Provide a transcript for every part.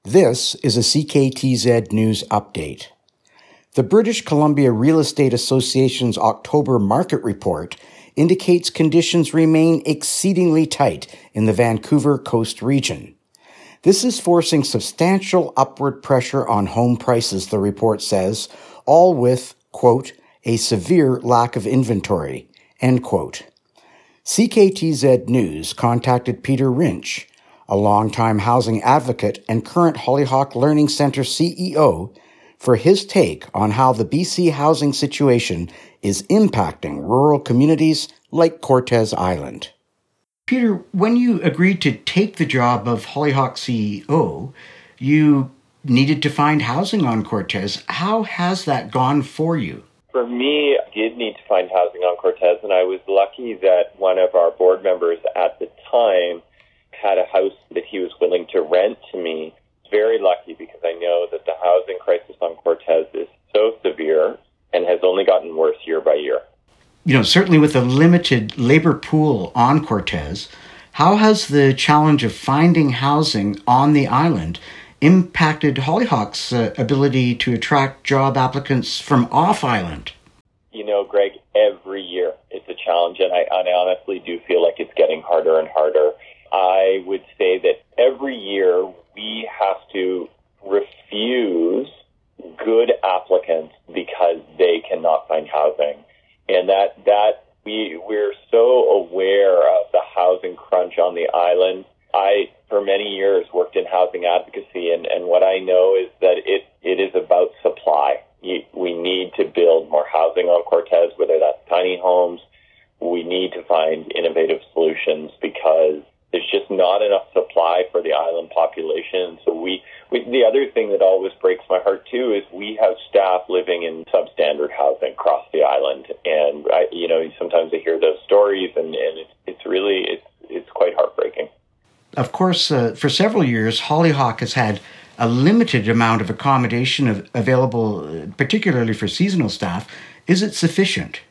This is a CKTZ News Update. The British Columbia Real Estate Association's October market report indicates conditions remain exceedingly tight in the Vancouver Coast region. This is forcing substantial upward pressure on home prices, the report says, all with, quote, a severe lack of inventory, end quote. CKTZ News contacted Peter Rinch, a longtime housing advocate and current Hollyhock Learning Centre CEO, for his take on how the BC housing situation is impacting rural communities like Cortes Island. Peter, when you agreed to take the job of Hollyhock CEO, you needed to find housing on Cortes. How has that gone for you? For me, I did need to find housing on Cortes, and I was lucky that one of our board members at the time had a house that he was willing to rent to me. Very lucky, because I know that the housing crisis on Cortes is so severe and has only gotten worse year by year. You know, certainly with a limited labor pool on Cortes, how has the challenge of finding housing on the island impacted Hollyhock's ability to attract job applicants from off-island? You know, Greg, every year it's a challenge, and I honestly do feel like it's getting harder and harder. I would say that every year we have to refuse good applicants because they cannot find housing. And that we're so aware of the housing crunch on the island. I, for many years, worked in housing advocacy, and what I know is that it is about supply. We need to build more housing on Cortes, whether that's tiny homes. We need to find innovative solutions because there's just not enough supply for the island population. So the other thing that always breaks my heart too is we have staff living in substandard housing across the island, and sometimes I hear those stories, and it's really quite heartbreaking. Of course, for several years, Hollyhock has had a limited amount of accommodation available, particularly for seasonal staff. Is it sufficient?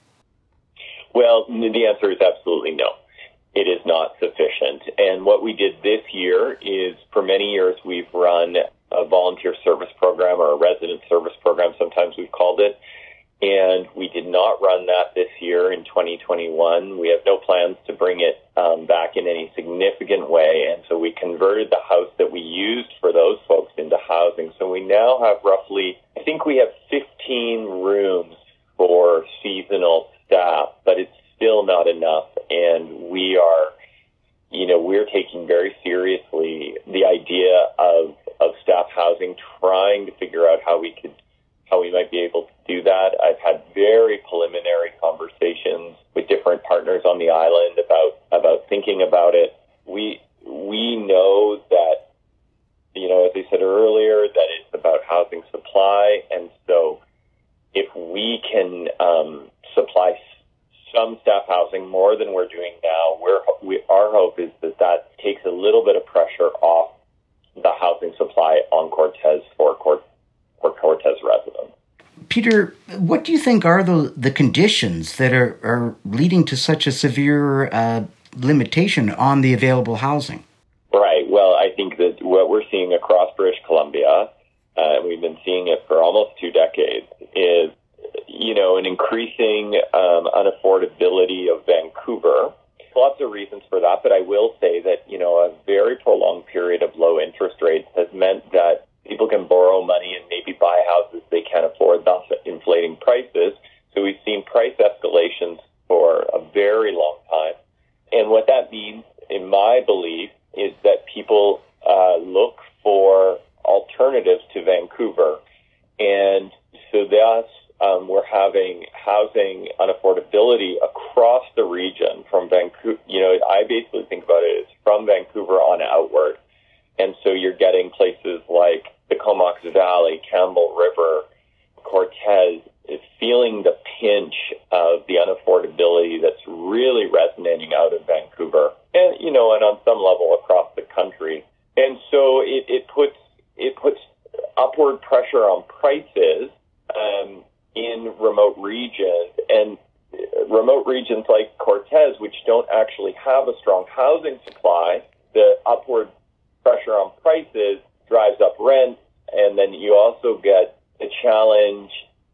Well, the answer is absolutely no. It is not sufficient. And what we did this year is, for many years, we've run a volunteer service program, or a resident service program, sometimes we've called it. And we did not run that this year in 2021. We have no plans to bring it back in any significant way. And so we converted the house that we used for those folks into housing. So we now have I think we have 15 rooms for seasonal staff, but it's still not enough. And we're taking very seriously the idea of staff housing, trying to figure out how we might be able to do that. I've had very preliminary conversations with different partners on the island about thinking about it. We know that, as I said earlier, that it's about housing supply, and so if we can supply some staff housing more than we're doing now, our hope is that takes a little bit of pressure off the housing supply on Cortes for Cortes residents. Peter, what do you think are the conditions that are leading to such a severe limitation on the available housing? Right. Well, I think that what we're seeing across British Columbia, and we've been seeing it for almost 2 decades, is an increasing unaffordability of Vancouver. Lots of reasons for that, but I will say that, a very prolonged period of low interest rates has meant that people can borrow money and maybe buy houses they can't afford, thus inflating prices. So we've seen price escalations for a very long time. And what that means, in my belief, is that people look for alternatives to Vancouver. And so thus, we're having housing unaffordability across the region from Vancouver. I basically think about it as from Vancouver on outward. And so you're getting places like the Comox Valley, Campbell River, Cortes, feeling the pinch of the unaffordability that's really resonating out of Vancouver and on some level across the country. And so it puts upward pressure on prices in remote regions, and remote regions like Cortes, which don't actually have a strong housing supply. The upward pressure on prices drives up rent, and then you also get the challenge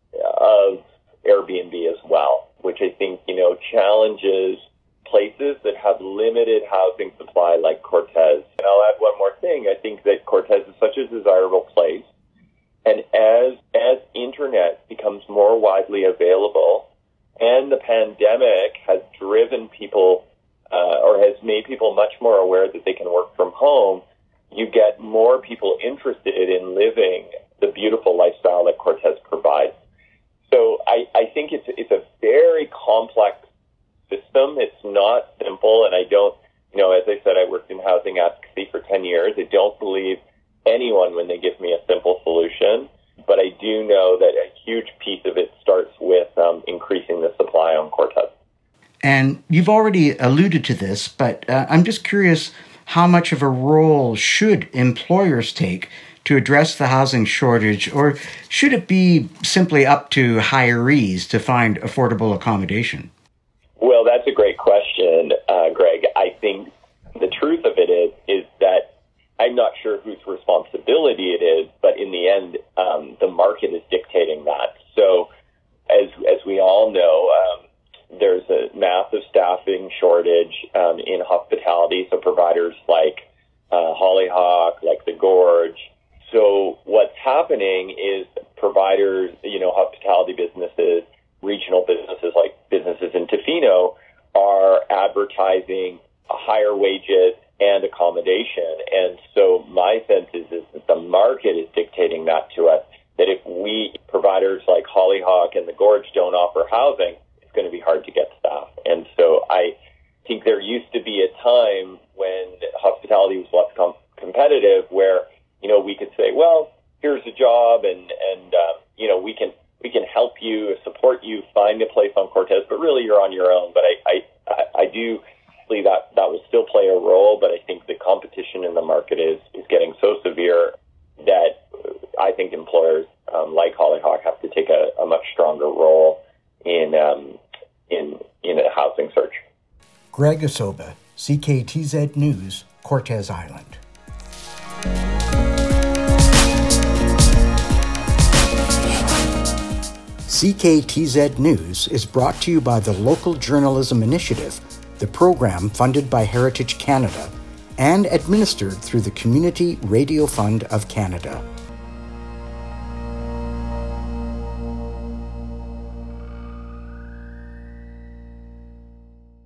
of Airbnb as well, which I think, challenges places that have limited housing supply like Cortez. And I'll add one more thing. I think that Cortez is such a desirable place. And as internet becomes more widely available and the pandemic has driven people or has made people much more aware that they can work from home, you get more people interested in living the beautiful lifestyle that Cortez provides. So I think it's a very complex system. It's not simple, and I don't, as I said, I worked in housing advocacy for 10 years. I don't believe anyone when they give me a simple solution, but I do know that a huge piece of it starts with increasing the supply on Cortez. And you've already alluded to this, but I'm just curious, how much of a role should employers take to address the housing shortage, or should it be simply up to hirees to find affordable accommodation? Well, that's a great question, Greg. I think the truth of it is that I'm not sure whose responsibility it is, but in the end, the market is dictating that. So as we all know, there's a massive staffing shortage in hospitality, so providers like Hollyhock, like The Gorge. So what's happening is providers, hospitality businesses, regional businesses like businesses in Tofino are advertising higher wages and accommodation. And so my sense is that the market is dictating that to us, that if we, providers like Hollyhock and The Gorge, don't offer housing, it's going to be hard to get staff. And so I think there used to be a time when hospitality was less competitive where, we could say, well, here's a job and we can help you, support you, find a place on Cortez, but really you're on your own. But I do believe that will still play a role, but I think the competition in the market is getting so severe that I think employers like Hollyhock have to take a much stronger role in a housing search. Greg Asoba, CKTZ News, Cortez Island. CKTZ News is brought to you by the Local Journalism Initiative, the program funded by Heritage Canada and administered through the Community Radio Fund of Canada.